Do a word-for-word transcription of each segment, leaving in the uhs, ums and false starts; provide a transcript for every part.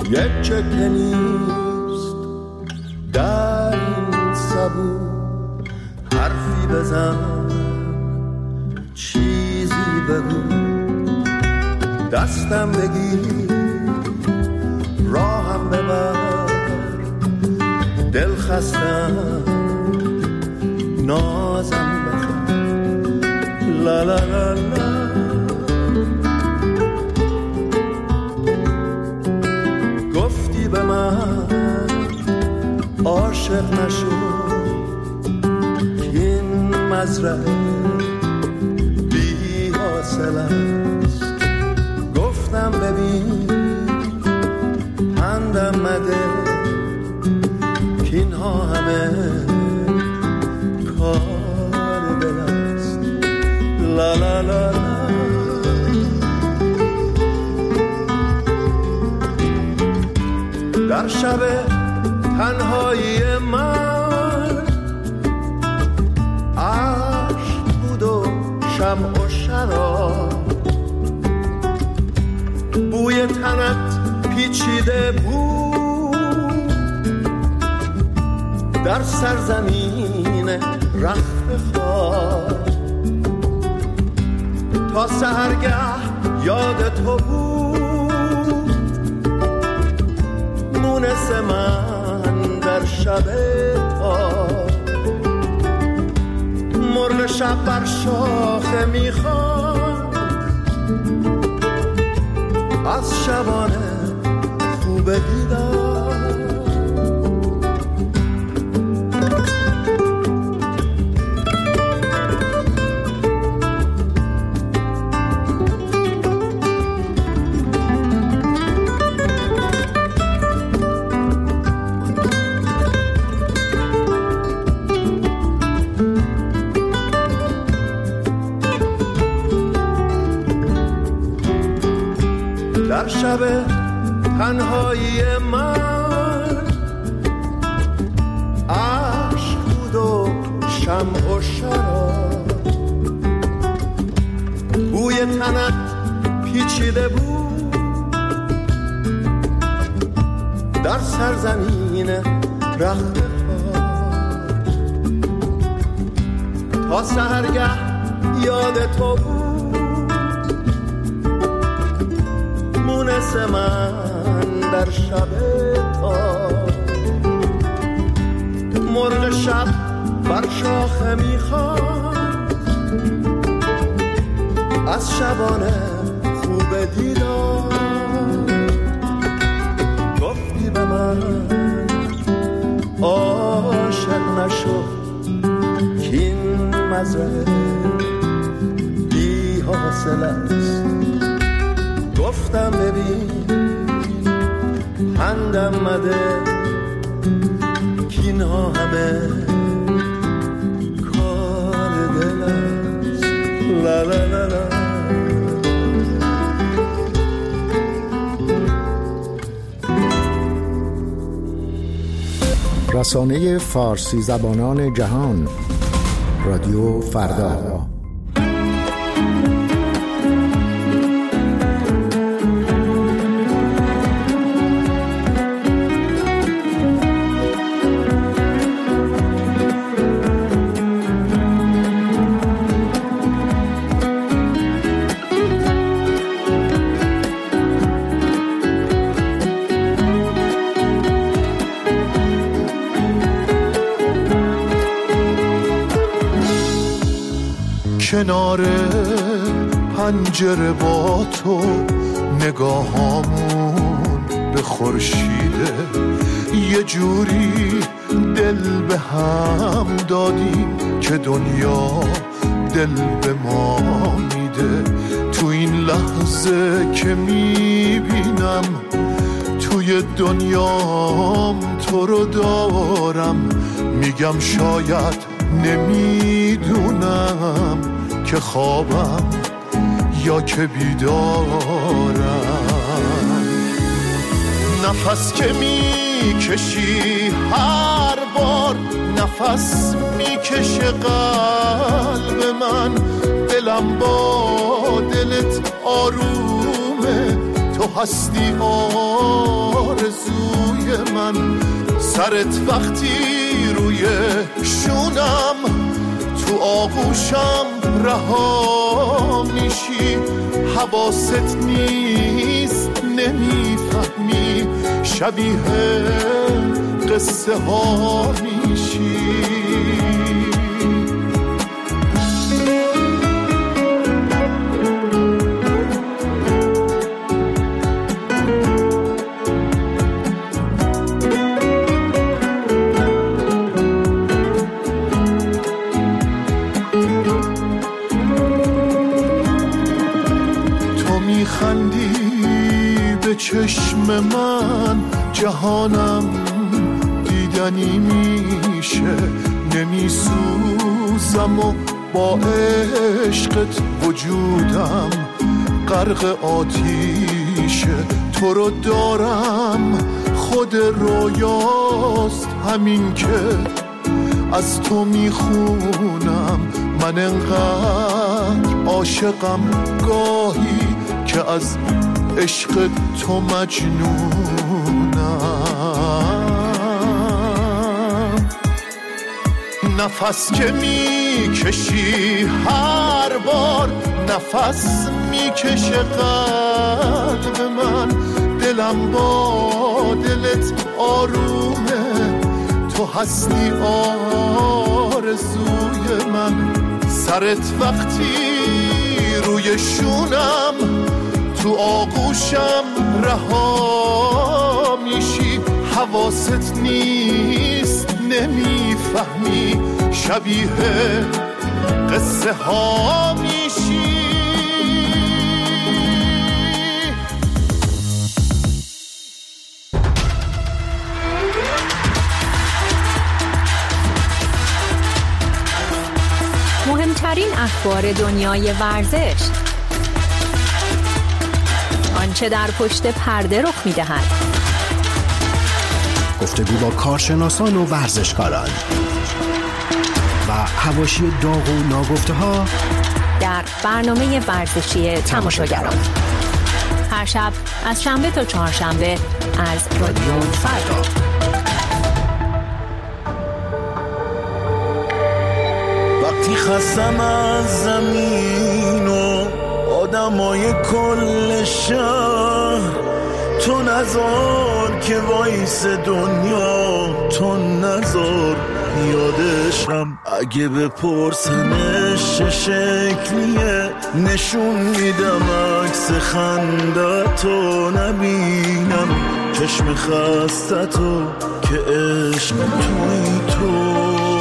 یک چکه نیست در این سبو، حرفی بزن چیزی بگو، دستم بگیر راهم ببر، دل خستم نازم بخن لا لا لا لا. گفتی به من عاشق نشو، این مزرعه بی حاصل است. گفتم ببین پندم مده که اینها همه کار دل است. لا لا لا لا. در شب تنهایی من عشق بود و شمع و شراب، بوی تنت پیچیده بود در سرزمین رخت خواب. تا سحرگه یاد تو بود مونس من در شب تاب. مرغ شب بر شاخه میخواد از شبانه خوب دیدار. در شب تنهایی من عشق بود و شمع و شراب، بوی تنت پیچیده بود در سرزمین رخت خواب. تا سحرگه یاد تو بود مونس من در شب تاب. مرغ شب بر شاخه میخواد از شبانه خوب دیدار. گفتی به من عاشق نشو که این مزرعه بی حاصل است. گفتم ببین پندم مده که اینها همه کار دل است. لا لا لا لا. رسانه فارسی زبانان جهان، رادیو فردا. کنار پنجره با تو نگاهامون به خورشیده، یه جوری دل به هم دادیم که دنیا دل به ما میده. تو این لحظه که میبینم توی دنیام تو رو دارم، میگم شاید نمیدونم که خوابم یا که بیدارم. نفس که میکشی هر بار نفس میکشه قلب من، دلم با دلت آرومه، تو هستی آرزوی من سرت وقتی روی شونم تو آغوشم رها میشی حواست نیست نمیفهمی شبیه قصه ها میشی چشم من جهانم دیدنی میشه نمیسوزم و با عشقت وجودم غرق آتیشه تو رو دارم خود رویاست همین که از تو میخونم من انقدر عاشقم گاهی که از عشق تو مجنونم نفس که میکشی هر بار نفس میکشه قلب من دلم با دلت آرومه تو هستی آرزوی من سرت وقتی روی شونم تو آغوشم رها میشی حواست نیست نمیفهمی شبیه قصه ها میشی مهمترین اخبار دنیای ورزش آنچه در پشت پرده رخ می‌دهد گفتگو با کارشناسان و ورزشکاران و حواشی داغ و ناگفته‌ها در برنامه ورزشی تماشاگران هر شب از شنبه تا چهارشنبه از رادیو فردا. وقتی خستم از زمین و آدمای کل شهر تو نذار که وایس دنیا تو نذار یادشم اگه بپرسنش چه شکلیه نشون میدم عکس خندتو نبینم چشم خستتو که عشق توی تو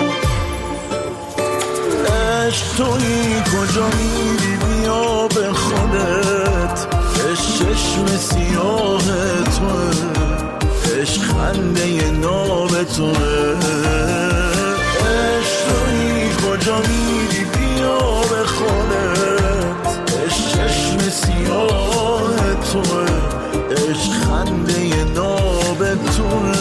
عشق توی کجا میری بیا به خودت عشق چشم سیاه توه عشق خنده ناب توه عشق توی کجا میری بیا به خودت عشق چشم سیاه توه عشق خنده ناب توه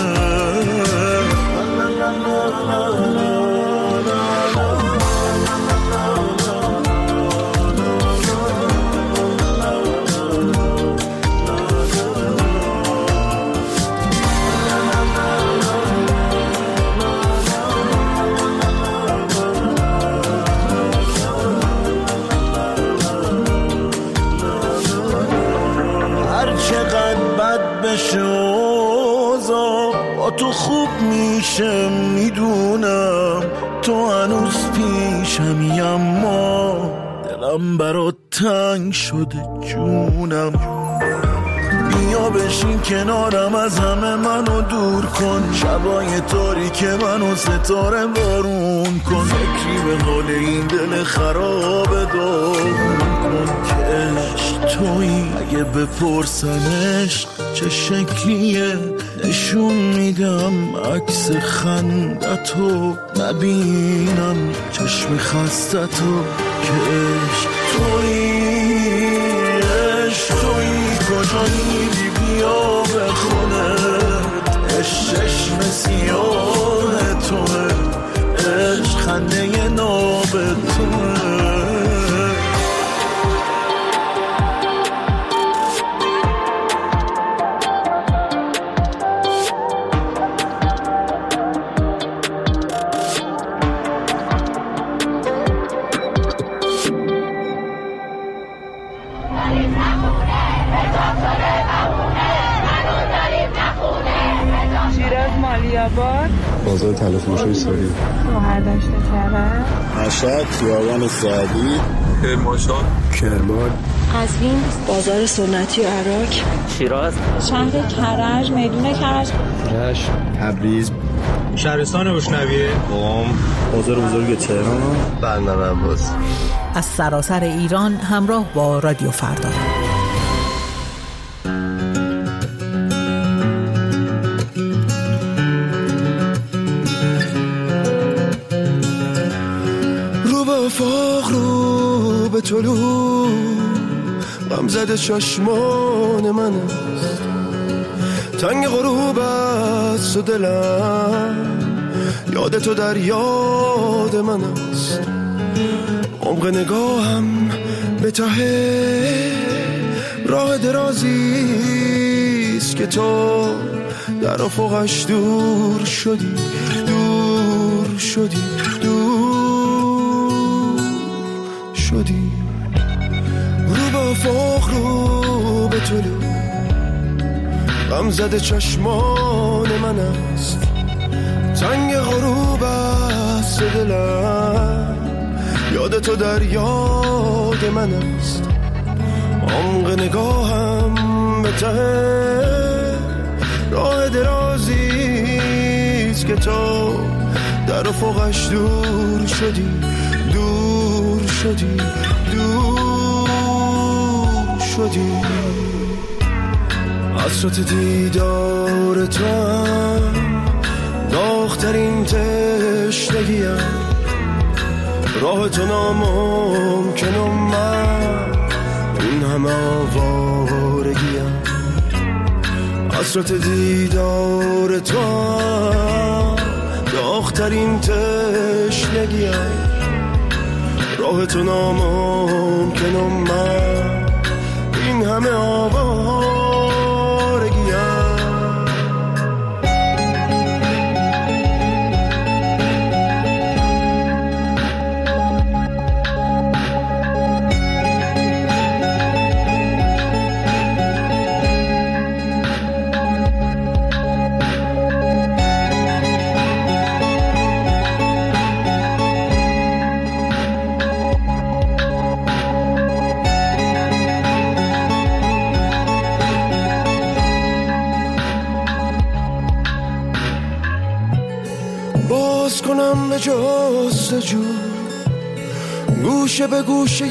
شوزا با تو خوب میشه میدونم تو هنوز پیشمی اما دلم برات تنگ شده جونم بیا بشین کنارم از همه منو دور کن شبای تاریک منو ستاره بارون کن فکری به حال این دل خراب داغون کن که عشق تویی اگه بپرسنش چه شکلیه نشون میدم عکس خندتو نبینم چشم خستتو که عشق تویی عشق تویی کجا میری بیا به خودت عشق چشم سیاه توه عشق خنده ناب توه آباد، بازار تلفروشی ساری، شهردشت کرج، مشهد، خیابان سعدی، کرمانشاه، کرمان، قزوین، بازار سنتی و عراق، شیراز، شهر کرج، میدون کرج، رشت، تبریز، شهرستان بشنویه، قم، بازار بزرگ تهران، بندر عباس. از سراسر ایران همراه با رادیو فردا. رو به افاق، رو به طلوع، غم زده چشمان من است، تنگ غروب است و دلم یاد تو در یاد من است. عمق نگاهم به ته راه درازیست که تو در افقش دور شدی، دور شدی، دور شدی. رو به افق، رو به طلوع، غم زده چشمان من است، تنگ غروب است دلم یاد تو در یاد من است. عمق نگاهم به ته راه درازیست که تو در افقش دور شدی، دور شدی، دور شدی. حسرت دیدار تو هم داغ‌ترین تشنگیم، راه تو ناممکنم، من این همه آوارگیم. حسرت دیدار تو هم داغ‌ترین تشنگیم، راه تو ناممکنم، من این همه آوارگیم. باز کنم به جستجو، گوشه به گوشه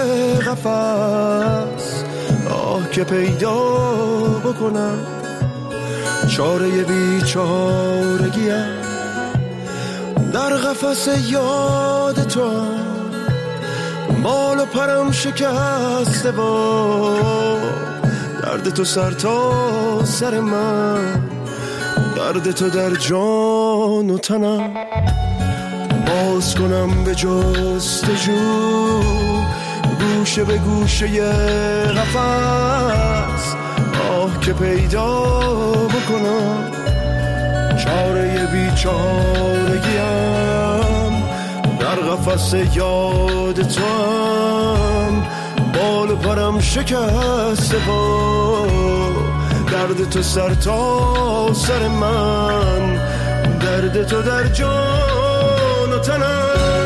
قفس، آه که پیدا بکنم چاره بیچارگیم. در قفس یاد تو بال و پرم شکسته با درد تو سر تا سر من، درد تو در جان و تنم. باز کنم به جستجو، گوشه به گوشه قفس، آه که پیدا بکنم چاره بیچارگیم. در قفس یاد تو هم بال و پرم شکسته با درد تو سر تا سر من، درد تو در جان و تنم.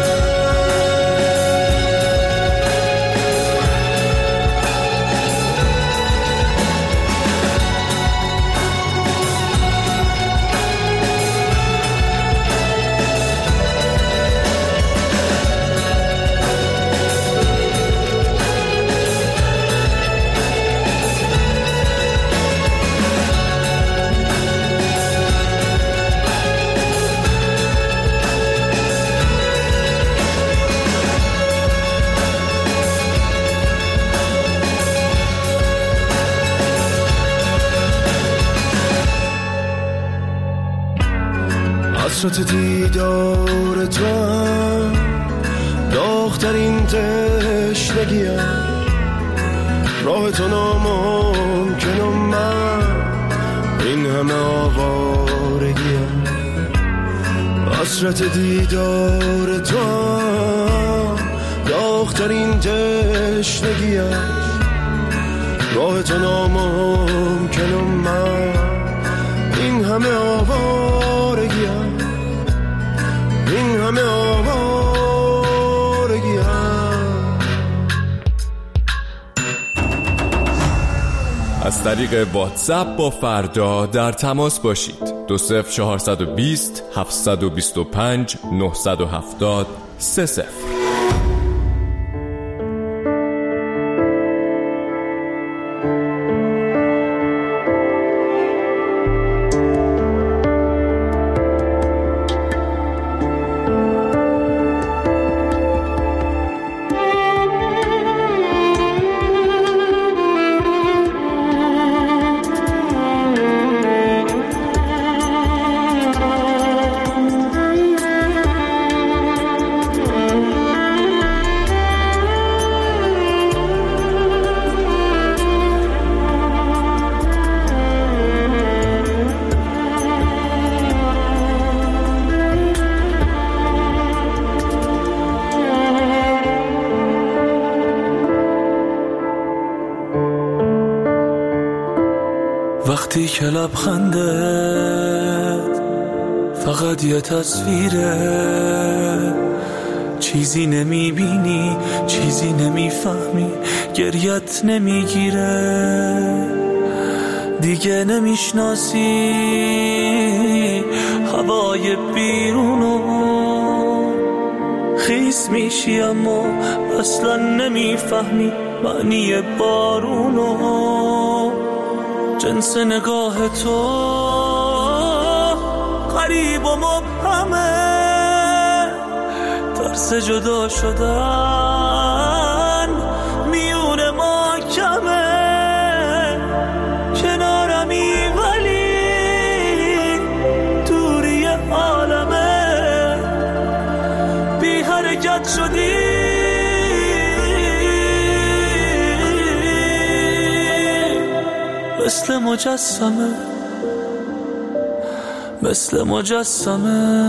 حسرت دیدار تو هم داغ‌ترین تشنگیم، راه تو ناممکنم، من این همه آوارگیم. حسرت دیدار تو هم داغ‌ترین تشنگیم، راه تو ناممکنم، من این همه آوارگیم. از طریق واتساپ با فردا در تماس باشید. دو صفر چهارصد و بیست هفتصد و بیست و پنج نهصد و هفتاد سه صفر. وقتی که لبخندت فقط یه تصویره، چیزی نمیبینی، چیزی نمیفهمی، گریت نمیگیره، دیگه نمیشناسی هوای بیرونو، خیس میشی اما اصلا نمیفهمی معنی بارونو، جنس نگاه تو غریب و مبهمه، ترس جدا شدن میون ما کمه، کنارمی ولی دوری عالمه، بی حرکت شدی مثل مجسمه، مثل مجسمه.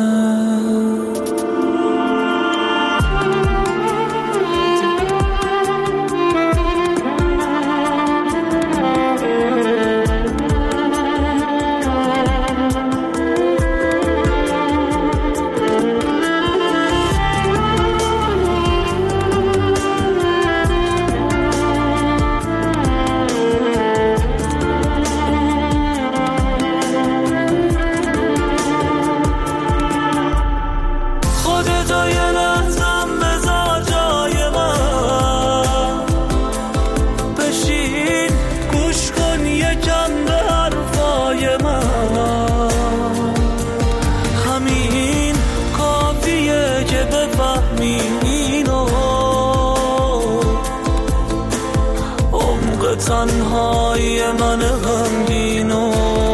تنهای من غمگینو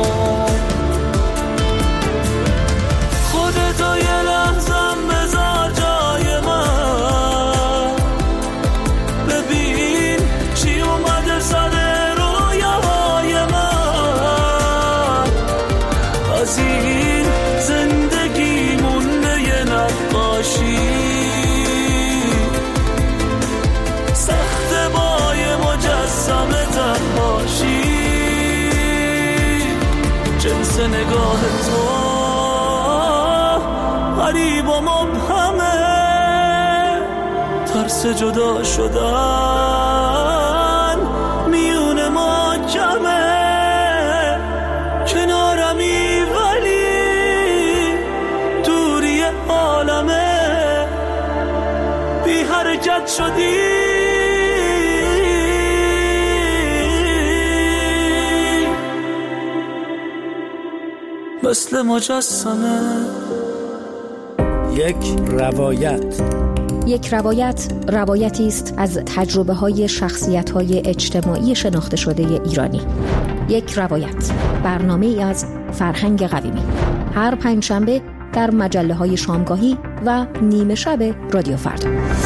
خودتو یه لحظم بذار جای من، ببین چی اومده سر رویاهای من، از این زندگی مونده یه نقاشی، سخت بای مجسمه تنهاشی، جنس نگاه تو غریب و مبهمه، ترس جدا شدن میون ما کمه، کنارمی ولی دوری عالمه، بی حرکت شدی مثل مجسمه. یک روایت. یک روایت روایتی است از تجربه های شخصیت های اجتماعی شناخته شده ایرانی. یک روایت، برنامه ای از فرهنگ قویمی، هر پنجشنبه در مجله های شامگاهی و نیمه شب رادیو فردا.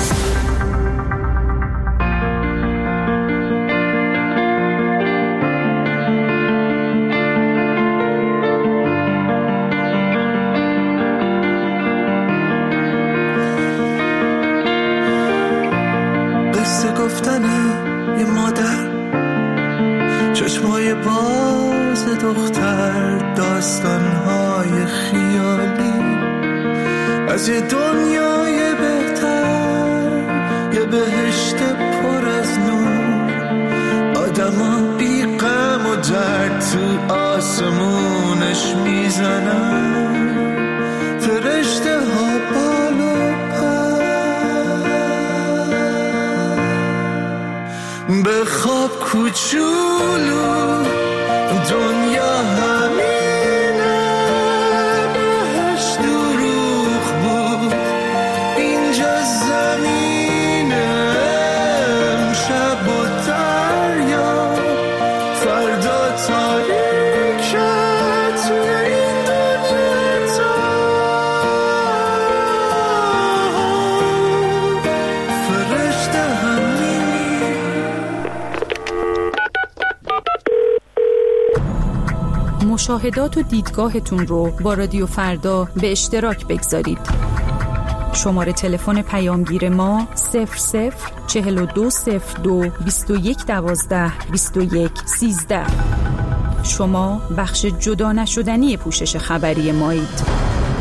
یه مادر، چشمای باز دختر، داستانهای خیالی از یه دنیای بهتر، یه بهشت پر از نور، آدما بی غم درد تو آسمونش میزنن، فرشته ها بالا پر. به خواب کوچولو دنیا همینه، بهش دروغ بود اینجا زمینه، امشب و دریا فردا تاریکه توی این دنیا تا فرشته همینی. مشاهدات و دیدگاهتون رو با رادیو فردا به اشتراک بگذارید. شماره تلفن پیامگیر ما صفر صفر چهل و دو صفر دو بیست و یک دوازده بیست و یک سیزده. شما بخش جدا نشدنی پوشش خبری مایید.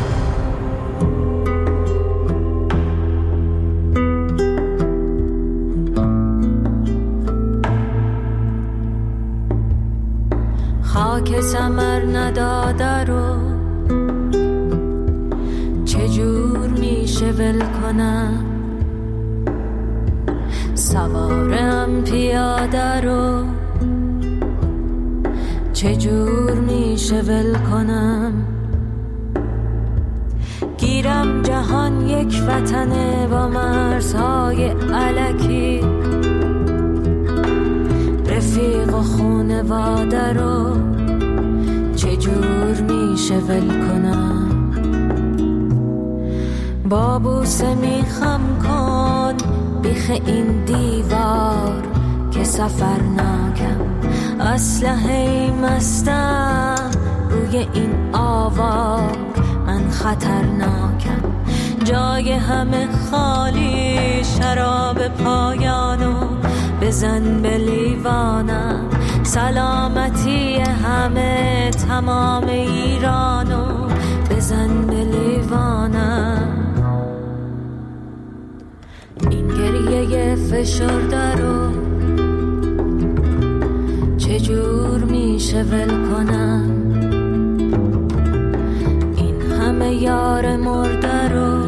خاک ثمر نداده رو چجور میشه ول کنم، سوارم پیاده رو چجور میشه ول کنم، گیرم جهان یک وطنه با مرزهای الکی، رفیق و خونواده رو چجور میشه ول کنم، با بوسه میخم کن بیخ این دیوار که سفر ناکم، اسلحه مستم روی این آوار من خطرناکم، جای همه خالی شراب پایانو بزن به لیوانم، سلامتی همه تمام ایرانو بزن به لیوانم، این گریه فشرده رو چجور میشه ول کنم، این همه یار مرده رو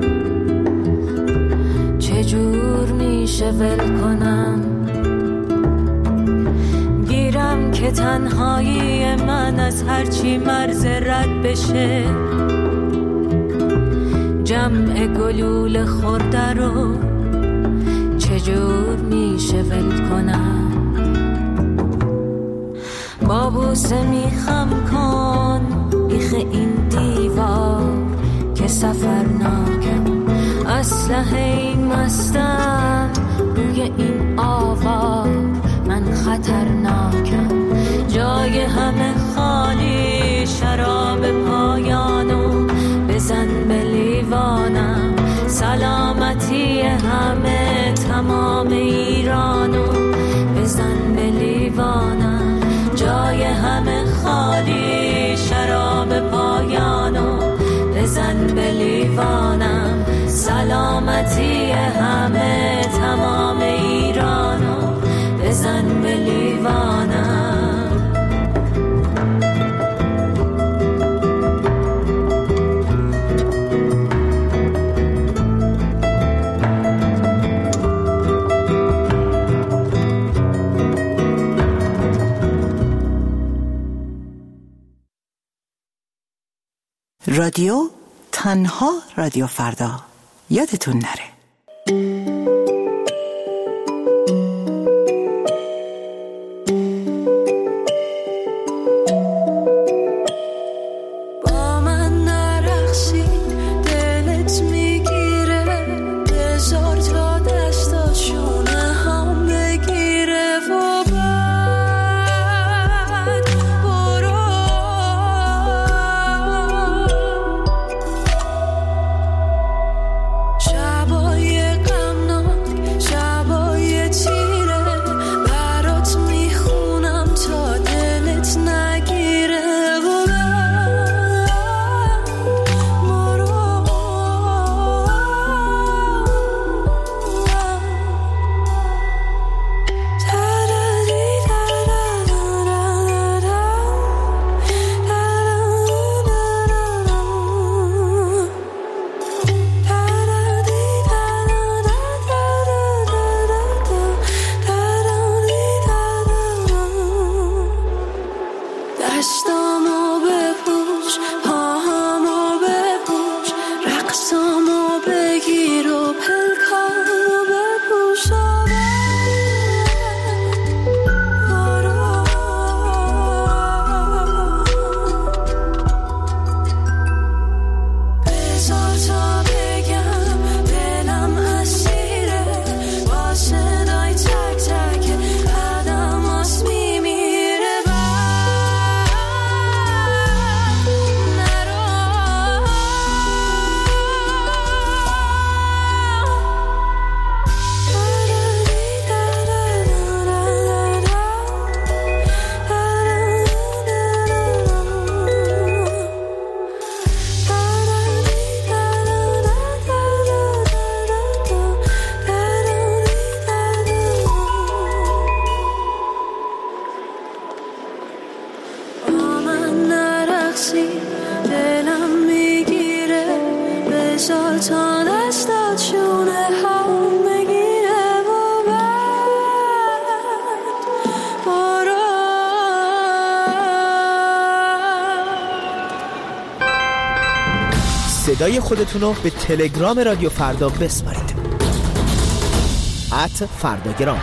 چجور میشه ول کنم، گیرم که تنهایی من از هرچی مرز رد بشه، جمع گلول خورده رو چجور میشه ول کنم، با بوسه میخم کن بیخ این دیوار که سفر ناکم، اسلحه مستم روی این آوار من خطرناکم، جای همه خالی شراب پایانو بزن به لیوانم، سلامتی همه تمام ایرانو بزن به لیوانم، جای همه خالی شراب پایانو بزن به لیوانم، سلامتی همه تمام ایرانو بزن به لیوانم. رادیو تنها رادیو فردا، یادتون نره. شبای غمناک تا دستات شونه هم بگیره و بعد بارا. صدای خودتون رو به تلگرام رادیو فردا بسپارید. ات فرداگرام.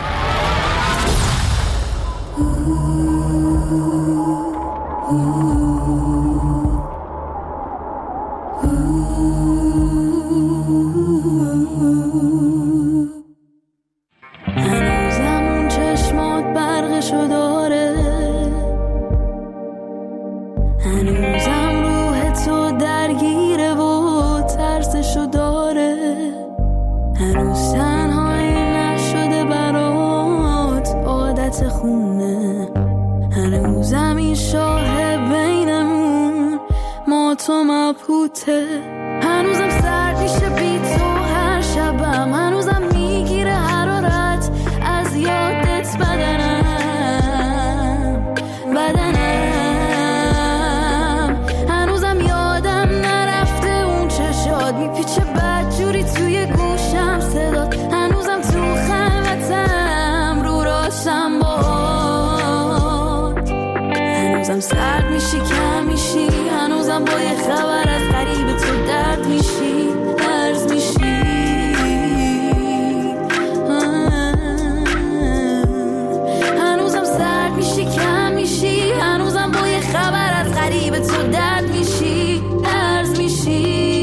هنوزم اون چشمات برقشو داره، هنوزم روح تو درگیره و ترسشو داره، هنوز تنهایی نشده برات عادت خونه، هنوزم این شاه بینمون ما تو مبهوته، هنوزم سرد میشه بی تو هر شبم، هنوزم میگیره حرارت از یادت بدنم بدنم، هنوزم یادم نرفته اون چشات میپیچه بدجوری توی گوشم صدات، هنوزم تو خلوتم رو راشم باد، هنوزم سرد میشی کم میشی، هنوزم با یه خبر از قریب تو درد میشی درز میشی، هنوزم سرد میشی کم میشی، هنوزم با یه خبر از قریب تو درد میشی درز میشی.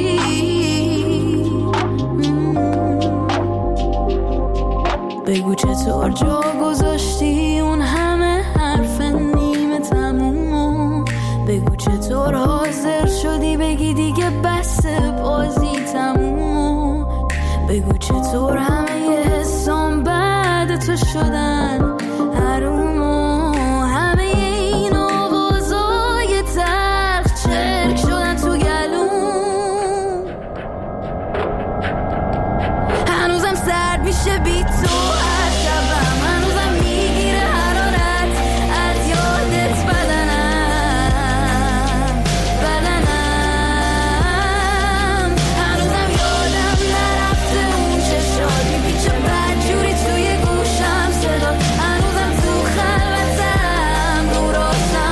بگو چطور جا گذاشتی اون همه حرف نیمه تمومو، بگو چطور حاضر شدی بگی دیگه بس بازی تمومو، بگو چطور همه یه حسام بعد تو شدن حرومو، همه این آوازای تلخ چرک شدن تو گلوم، هنوزم سرد میشه بی تو هر شبم، هنوزم میگیره حرارت از یادت بدنم بدنم، هنوزم یادم نرفته اون چشات میپیچه بدجوری توی گوشم صدات، هنوزم تو خلوتم رو راستم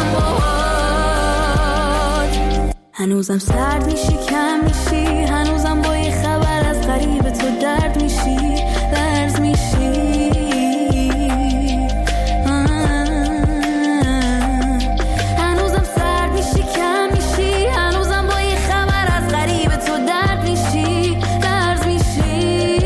باهات، هنوزم سرد میشی کم میشی، هنوزم با یه خبر از قریب تو درد میشی درز میشی، هنوزم سرد میشی کم میشی، هنوزم با یه خبر از قریب تو درد میشی درز میشی.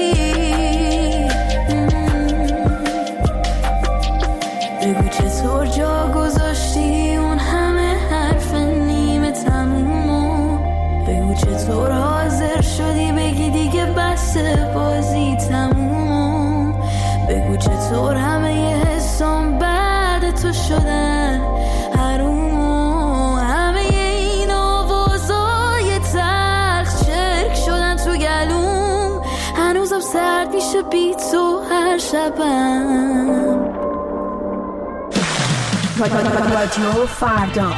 بگو چطور جا گذاشتی اون همه حرف نیمه تمومو، بگو چطور حاضر شدی بگی دیگه بس بازی تمومو، بگو چطور همه یه حسام بعد تو شدن حرومو، همه این آوازای تلخ چرک شدن تو گلوم، هنوزم سرد میشه بی تو هر شبم. رادیو فردا.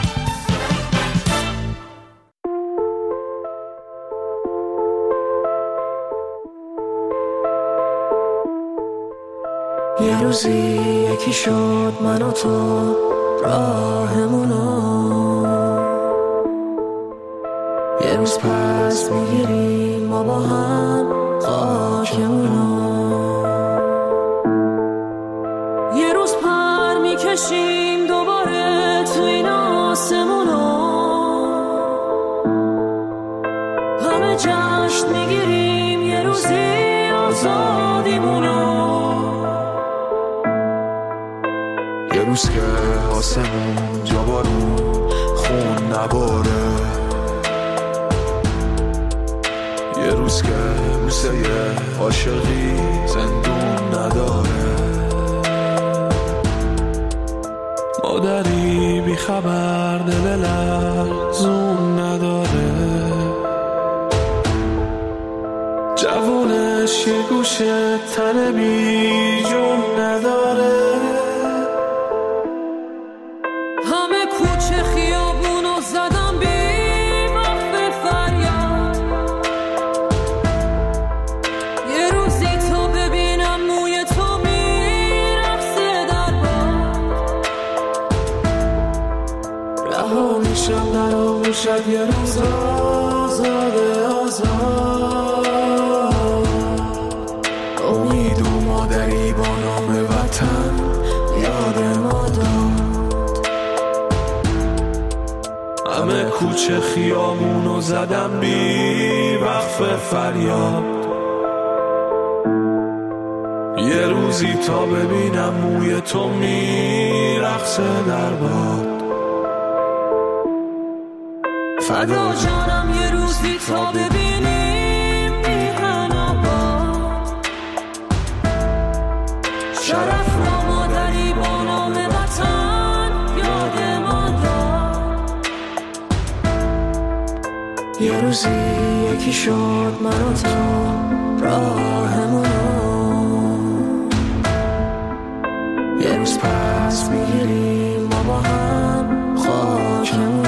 یه روزی یکی شد من و تو راهمونو، یه روز پس میگیریم ما با هم خاکمونو، یه روز پر میکشیم دوباره تو این آسمونو، همه جشن میگیریم یه روزی آزادیمونو، یه روز که آسمون جا بارون خون نباره، یه روز که بوسه عاشقی زندون نداره، مادری بی خبر دل لرزون نداره، جوونش یه گوشه تن بی جون نداره، همه کوچه خیابونو زدم بی وقف فریاد، نراموشد یه روز آزاده آزاد امید و مادری با نام وطن یاد ما داد همه کوچه خیامونو زدم بی وقف فریاد یه روزی تا ببینم موی تو میرقصه در باد فدا جانم یه روزی تا ببینیم میهن آباد شرف را مادری با نام وطن یاد ما داد یه روزی یکی شد من و تو راهمونو یه روز پس میگیریم ما با هم خاکمونو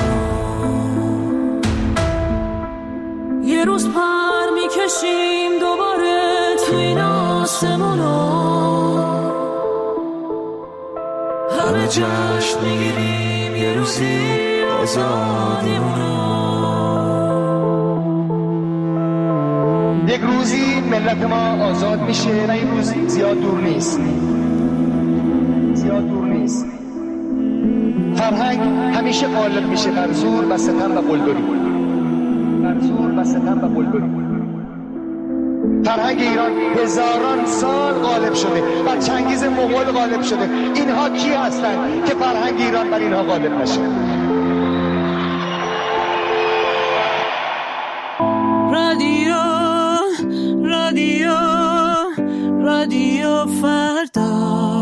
یه روز پر میکشیم دوباره تو این آسمونو همه جشن میگیریم یه روزی آزادیمونو یک روزی ملت ما آزاد میشه و این روزی زیاد دور نیست زیاد دور نیست فرهنگ همیشه غالب میشه بر زور و ستم و قلدری بر زور و ستم و قلدری فرهنگ ایران هزاران سال غالب شده بر چنگیز مغول غالب شده اینها کی هستن که فرهنگ ایران بر اینها غالب نشه رادیو رادیو رادیو فردا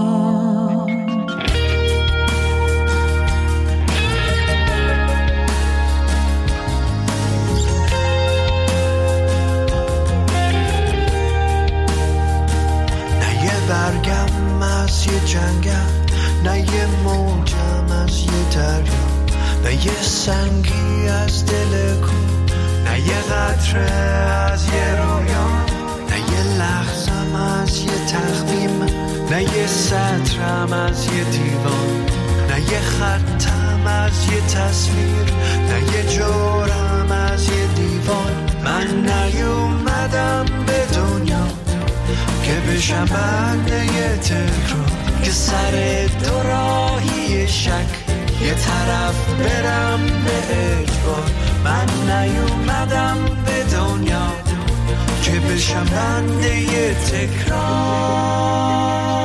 برگم از یه جنگم نه یه موجم از یه دریا نه یه سنگی از دل کو نه یه قطره از یه رویا نه یه لحظم از یه تقویم نه یه سطرم از یه دیوان نه یه خطم از یه تصویر نه یه جورم از یه دیوان من نیومدم به دنیا که بشم بنده یه تکرار که سر دو راهی شک یه طرف برم به اجبار من نیومدم به دنیا که بشم بنده یه تکرار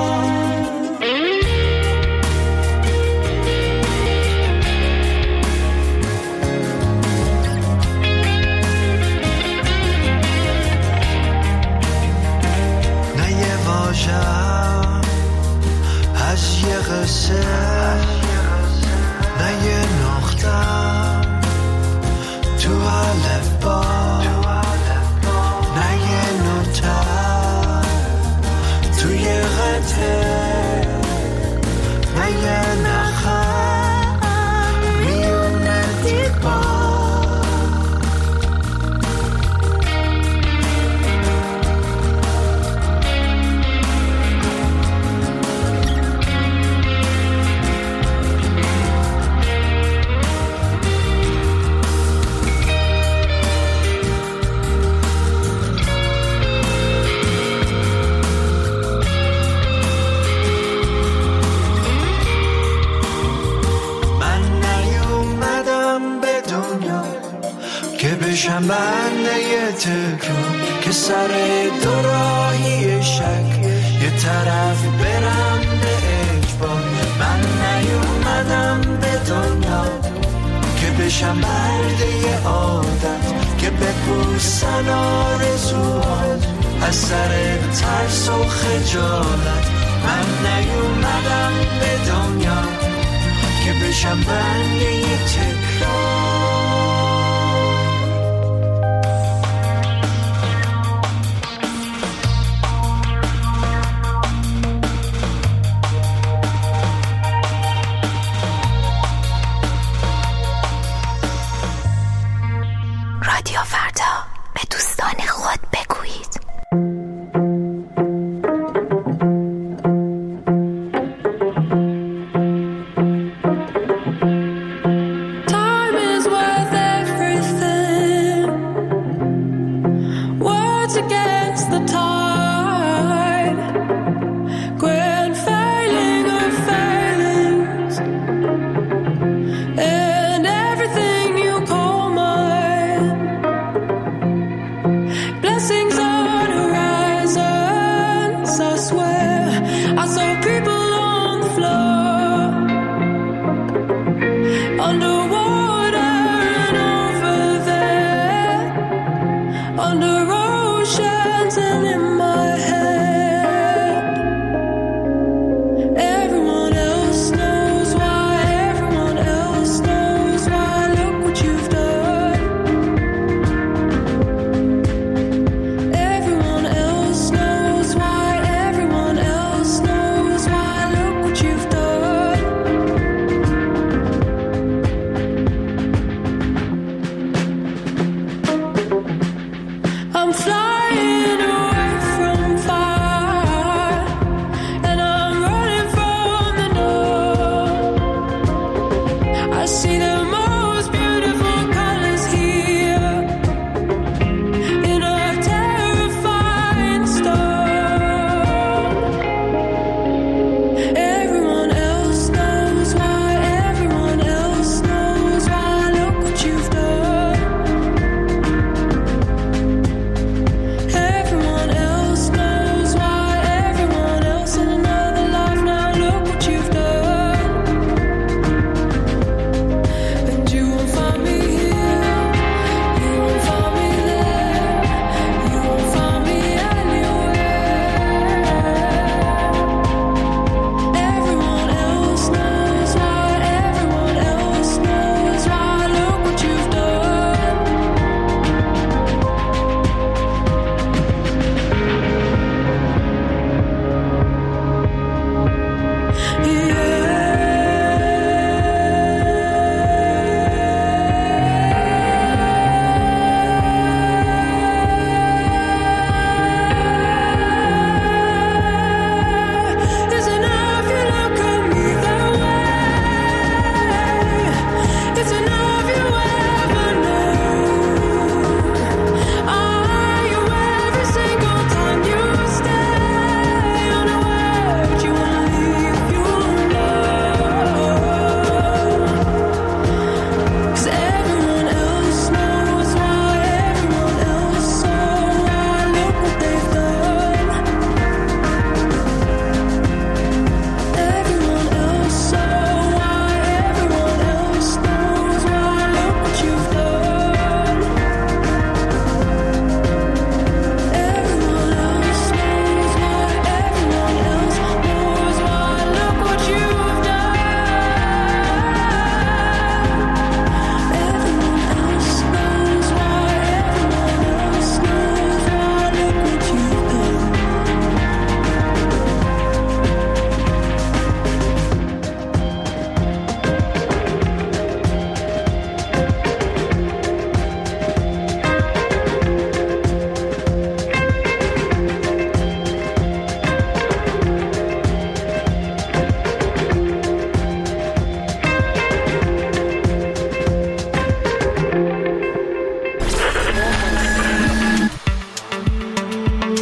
از یه قصه نه یه نقطه تو الفبا نه یه نوته تو یه قطعه نه یه نخم میونه دیبا بشم بنده یه تکرار که سر دو راهی شک یه طرف برم به اجبار من نیومدم به دنیا که بشم برده یه عادت که بپوسن آرزوها از سر ترس و خجالت من نیومدم به دنیا که بشم بنده یه تکرار رادیو فردا به دوستان خود بگویید. Time is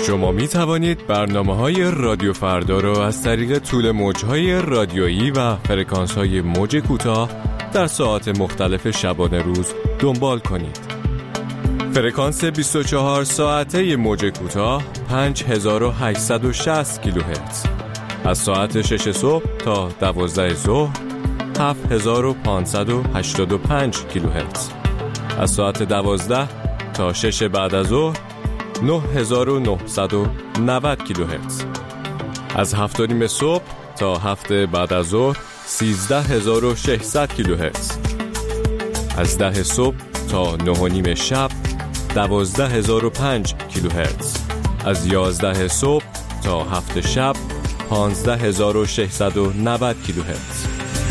شما می توانید برنامه‌های رادیو فردا را از طریق طول موج‌های رادیویی و فرکانس‌های موج کوتاه در ساعات مختلف شبانه روز دنبال کنید. فرکانس بیست و چهار ساعته موج کوتاه پنج هزار و هشتصد و شصت کیلوهرتز، از ساعت شش صبح تا دوازده ظهر هفت هزار و پانصد و هشتاد و پنج کیلوهرتز، از ساعت دوازده تا شش بعد از ظهر نه هزار و نهصد و نود کیلوهرتز، از هفت و نیم صبح تا هفت بعد از ظهر سیزده هزار و ششصد کیلوهرتز، از ده صبح تا نه و نیم شب دوازده هزار و پنج کیلوهرتز، از یازده صبح تا هفت شب پانزده هزار و ششصد و نود کیلوهرتز.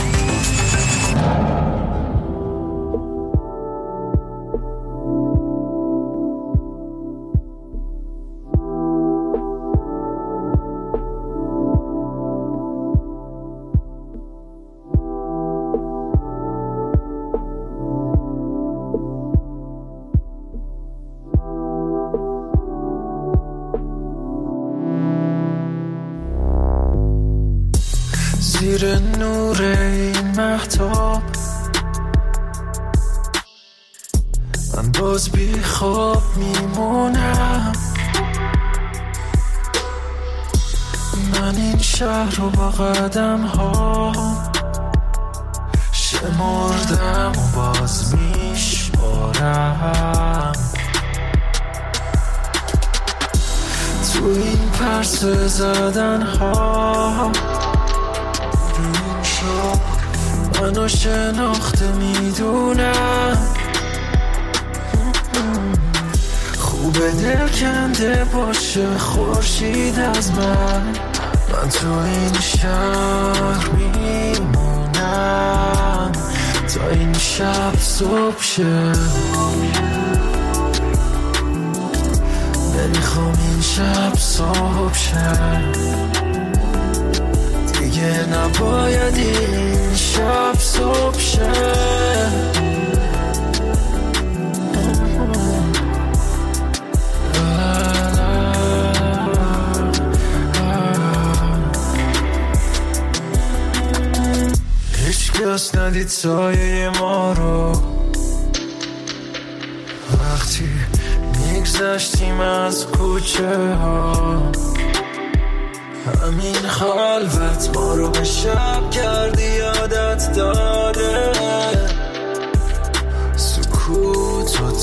زیر نور این مهتاب من باز بی خواب میمونم، من این شهر رو با قدم ها شمردم و باز میشمارم، تو این پرسه زدن ها منو شناخته میدونم، خوبه دل کنده باشه خورشید از من، من تو این شهر میمونم تا این شب صبح شه، نمیخوام این شب صبح شه، دیگه نباید این شب صبح شه. هیچ کس ندید سایه ما رو وقتی میگذشتیم از کوچه ها، همین خلوت ما رو به شب کردی یادت داده، سکوت و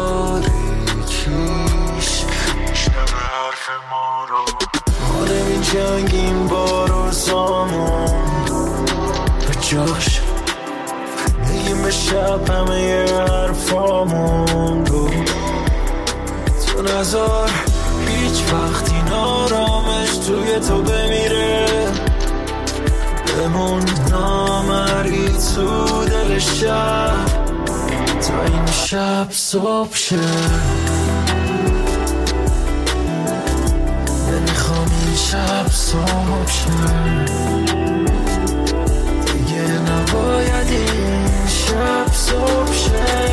تاریکیش میشنوه حرف ما رو، ما نمی جنگیم با روزامون به جاش میگیم به شب همه حرفامون رو، تو نظر هیچ وقت این آرامش توی تو بمیره، بمون نامری تو دل شب تا این شب صبح شه، نمیخوام این شب صبح شه، دیگه نباید این شب صبح شه.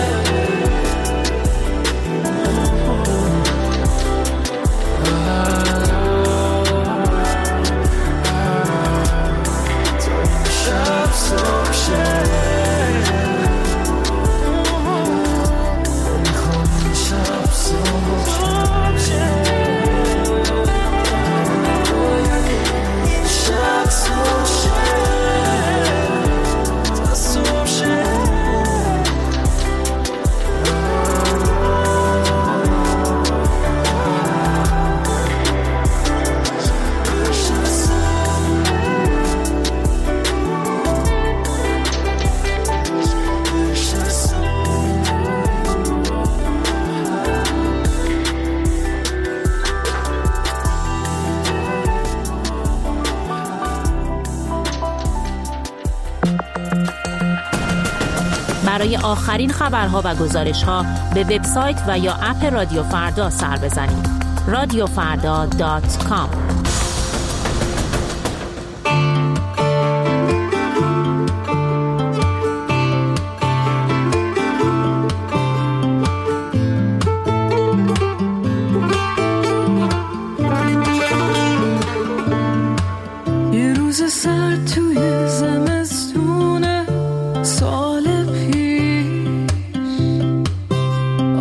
برای آخرین خبرها و گزارش‌ها به وبسایت و یا اپ رادیو فردا سر بزنید. رادیو فردا دات کام.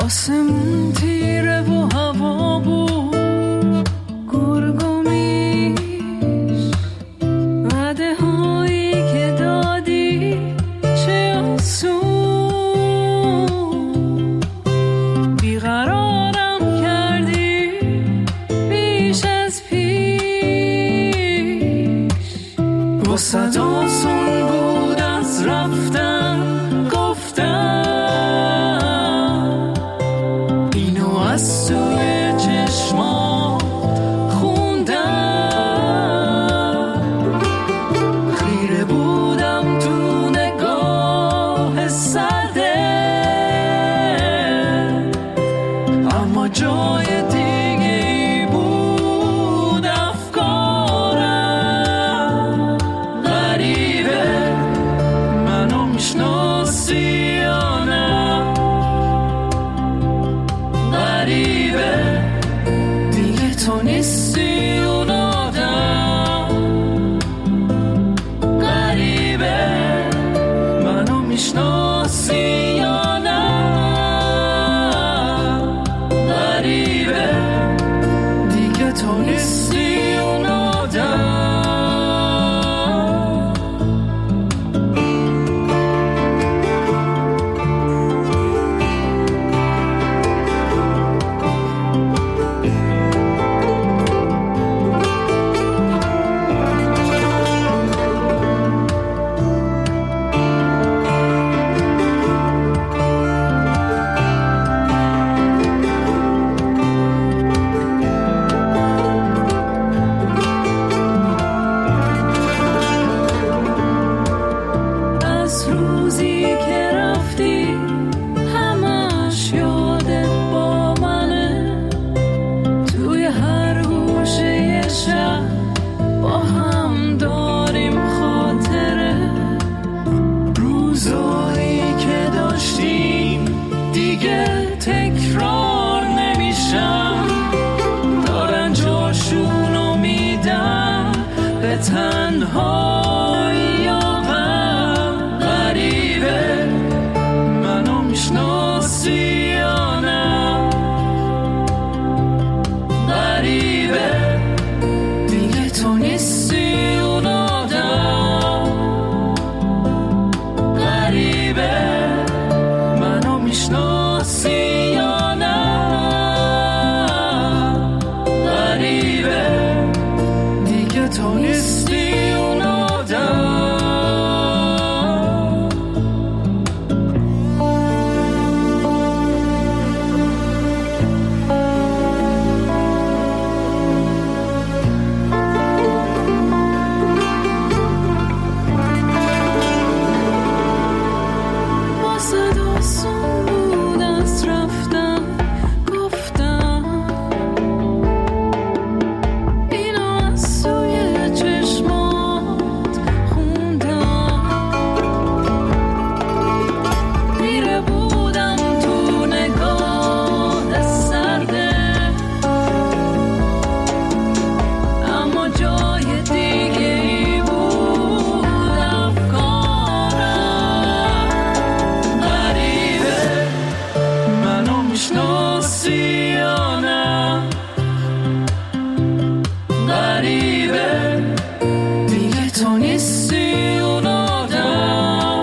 آسمون تیره و هوا بود گرگومیش وعده هایی که دادی چه آسون بیقرارم کردی بیش از پیش واسه آسون بود از رفتن گفتم اینو از توی چشما خوندم خیره بودم تو نگاه سرده اما جای دیگه ای بود افکارم غریبه منو میشناسی یا نه غریبه دیگه تو نیستی اون آدم غریبه منو میشناسی یا نه غریبه دیگه تو نیستی اون آدم از روزی که رفتی همش یادت با منه توی هر گوشه یه شب با هم داریم خاطره روزایی که داشتیم دیگه تکرار نمیشن دارن جاشونو میدن به تنهایی غم غریبه منو میشناسی یا نه غریبه دیگه تو نیستی اون آدم غریبه منو میشناسی یا نه غریبه دیگه تو نیستی اون آدم واسه داستان بود از رفتن گفتم اینو از توی چشمات خوندم میره بودم تو نگاه سرده اما جای دیگه ای بود افکارم غریبه منو میشناسی یا نه غریبه دیگه تو نیستی اون آدم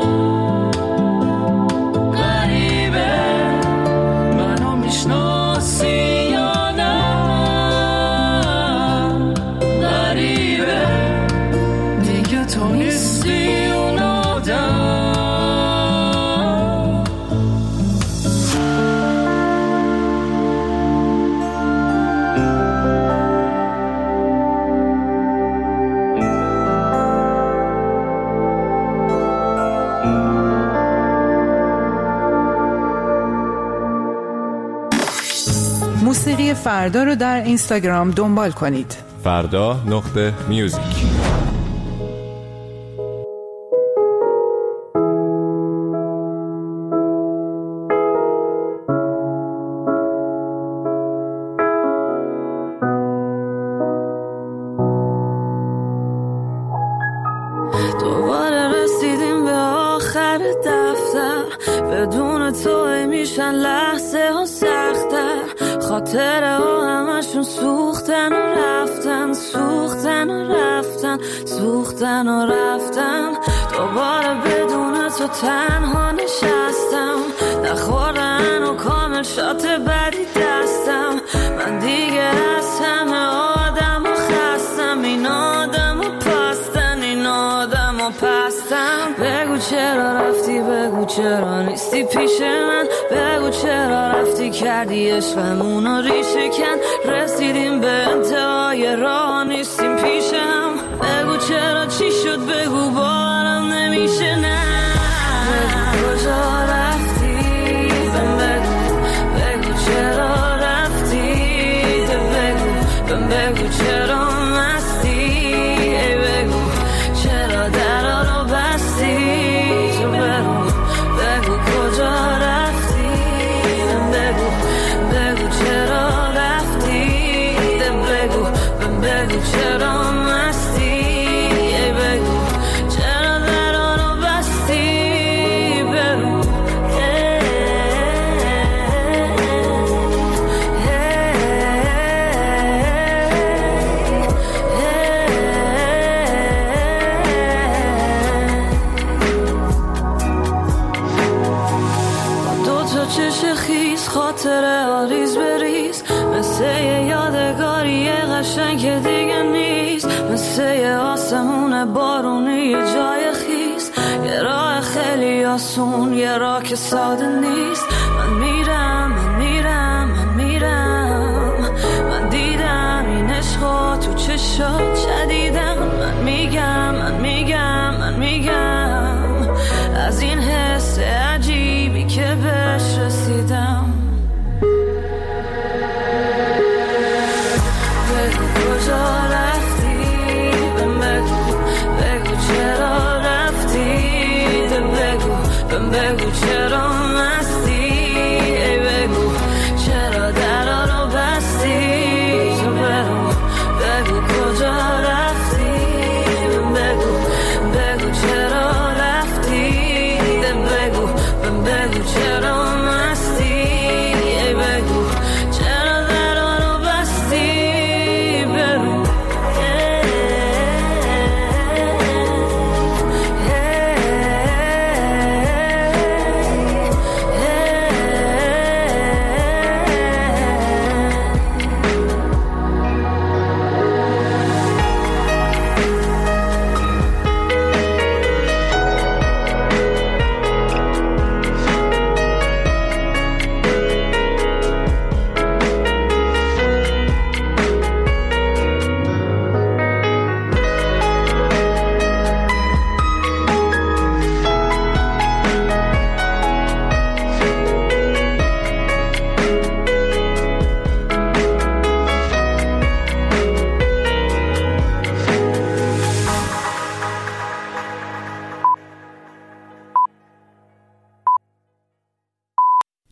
غریبه منو میشناسی یا نه غریبه دیگه تو نیستی اون آدم موسیقی فردا رو در اینستاگرام دنبال کنید. فردا نقطه میوزیک. دوباره رسیدیم به آخر دفتر بدون تو تو میشن لحظه ها سختر، خاطره ها همشون سوختن و رفتن، سوختن و رفتن، سوختن و رفتن. دوباره بدون تو تنها نشستم، نخوردن و کامل شات بدی دستم. من دیگه از همه آدم و خستم، این آدم و پستن، این آدم و پستم. بگو چرا رفتی، بگو چرا نیستی پیش من، بگو چرا رفتی کردی عشقمونو ریشه کن. رسیدیم به انتهای راه نیستیم پیشم، بگو چرا چی شد، بگو باورم نمیشه. نه بگو کجا رفتی، بهم بگو، بگو چرا رفتی، بگو، بگو چرا مستی، ای بگو چرا درا رو بستی. تو بگو، بگو کجا رفتی، بگو، بگو چرا رفتی، بگو، بگو چرا مستی، ای بگو چرا درا رو بستی. بگو چش خیز، خاطره ها ریز بریز، مثل یه یادگاری قشنگ که دیگه نیست، مثل یه آسمون بارونی یه جای خیز، یه راه خیلی آسون، یه راه که ساده نیست. من میرم، من میرم، من میرم، من دیدم این عشقا تو چشات.